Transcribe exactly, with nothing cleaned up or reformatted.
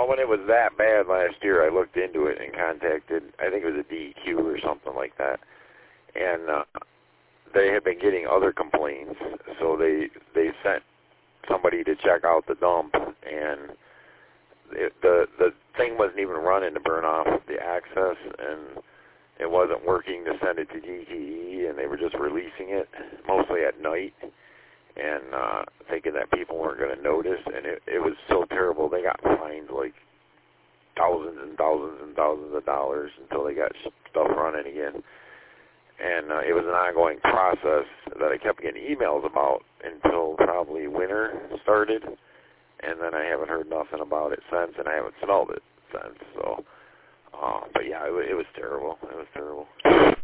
Well, when it was that bad last year, I looked into it and contacted, I think it was a D E Q or something like that, and uh, they had been getting other complaints, so they they sent somebody to check out the dump, and it, the the thing wasn't even running to burn off the access, and it wasn't working to send it to D T E, and they were just releasing it mostly at night, and uh, thinking that people weren't going to notice, and it, it was so terrible. They got fined like thousands and thousands and thousands of dollars until they got stuff running again. And uh, it was an ongoing process that I kept getting emails about until probably winter started, and then I haven't heard nothing about it since, and I haven't smelled it since. So, uh, but yeah, it, it was terrible. It was terrible.